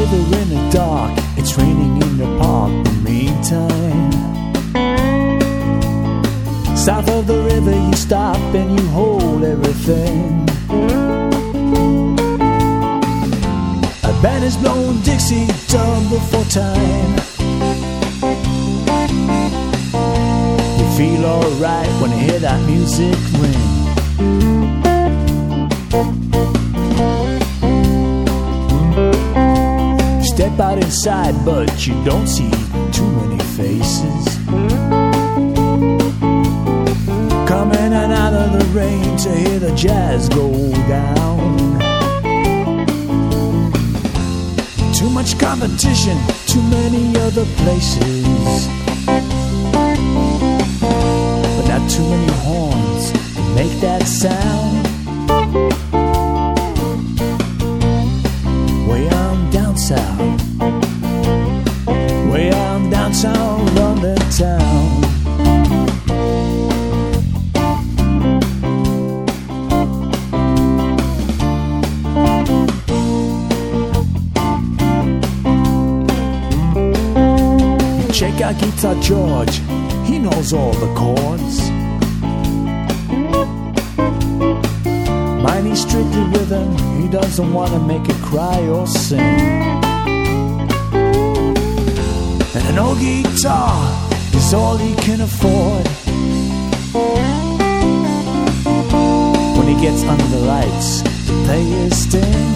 river in the dark, it's raining in the park. The meantime, south of the river you stop and you hold everything. A band is blowing Dixie done before time. You feel alright when you hear that music ring. Step out inside, but you don't see too many faces. Coming out of the rain to hear the jazz go down. Too much competition, too many other places, but not too many horns to make that sound. Way on down south, way on downtown London town. Check out Guitar George, he knows all the chords. Mine he's strictly rhythm, he doesn't want to make it cry or sing. And an old guitar is all he can afford. When he gets under the lights to play his sting.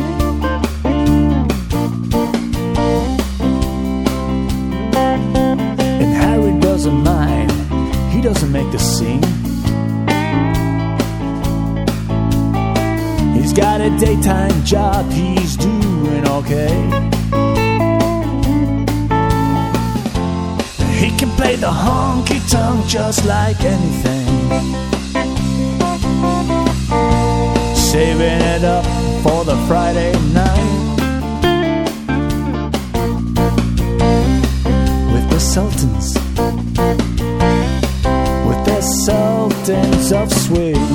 And Harry doesn't mind, he doesn't make the scene. He's got a daytime job, he's doing okay. He can play the honky-tonk just like anything, saving it up for the Friday night with the Sultans, with the Sultans of Swing.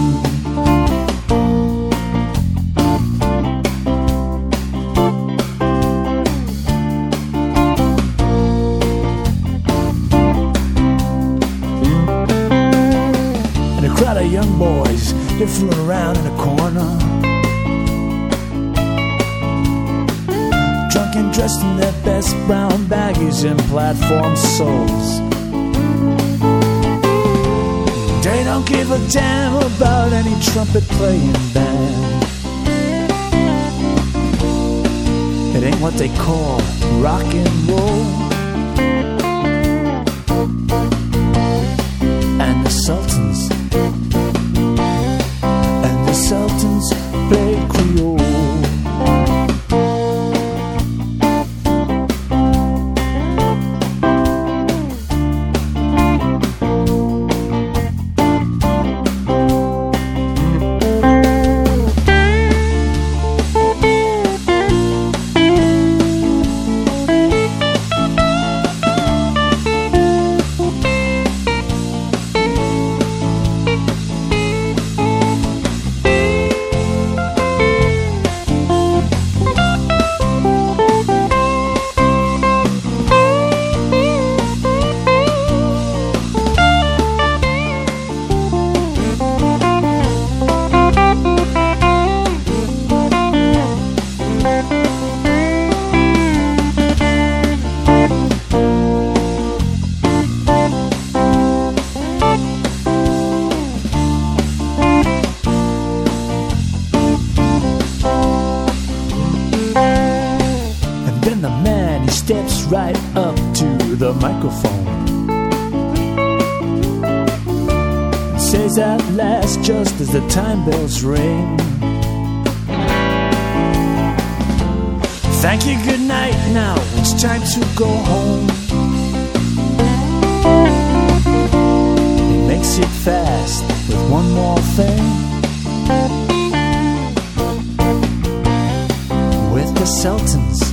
Young boys, they're fooling around in a corner, drunk and dressed in their best brown baggies and platform soles. They don't give a damn about any trumpet playing band. It ain't what they call rock and roll. And the Sultans play Creole. Steps right up to the microphone and says at last, just as the time bells ring, thank you, good night, now it's time to go home. He makes it fast with one more thing, with the Sultans